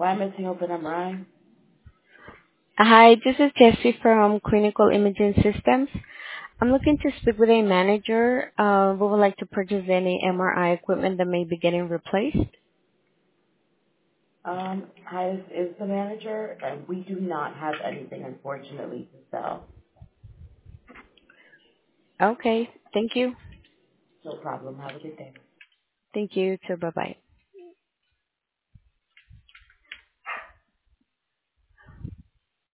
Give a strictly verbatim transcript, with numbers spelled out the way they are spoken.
Why missing open M R I? Hi, this is Jessie from Clinical Imaging Systems. I'm looking to speak with a manager. Uh, we would like to purchase any M R I equipment that may be getting replaced. Um, hi, this is the manager, and we do not have anything, unfortunately, to sell. Okay, thank you. No problem. Have a good day. Thank you, too. Bye-bye.